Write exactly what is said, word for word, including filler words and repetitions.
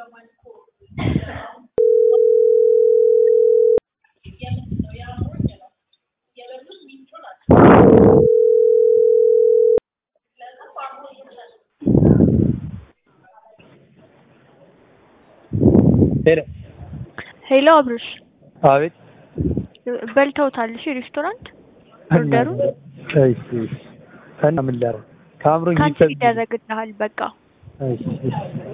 ሄሎ ሄሎ አብርሽ አቤት በልተውታል እሺ ሬስቶራንት ኦርደሩ እሺ እና ምን ላድርግ ካምሮኝ ካንቺ ይደረግልሃል በቃ እሺ